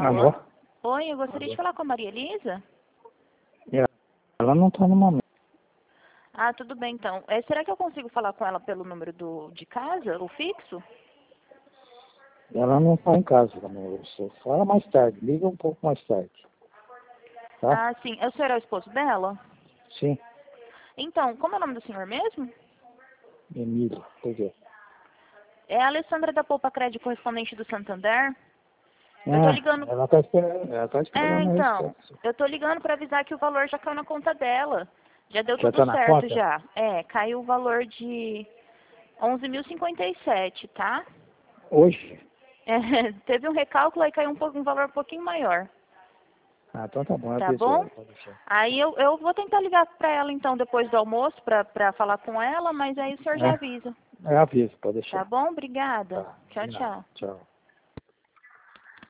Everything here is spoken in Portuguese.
Alô? Oi, eu gostaria de falar com a Maria Elisa. Ela não está no momento. Ah, tudo bem então. Será que eu consigo falar com ela pelo número de casa, o fixo? Ela não está em casa também. Você fala mais tarde. Liga um pouco mais tarde. Tá? Ah, sim. O senhor é o esposo dela? Sim. Então, como é o nome do senhor mesmo? Emília. Por quê? É a Alessandra da Poupa Crédito, correspondente do Santander. Eu tô ligando... Ela está esperando. Ela está esperando a Então, resposta. eu tô ligando para avisar que o valor já caiu na conta dela. Já deu Já tudo está na certo conta? já. Caiu o valor de 11.057, tá? Hoje? Teve um recálculo e caiu um valor um pouquinho maior. Ah, então tá bom. Eu Tá aviso bom? ela. Pode deixar. Aí eu vou tentar ligar para ela então depois do almoço para falar com ela, mas aí o senhor já avisa. Eu aviso. Pode Tá deixar. bom? Obrigada. Tá. Tchau, De nada. tchau. Tchau.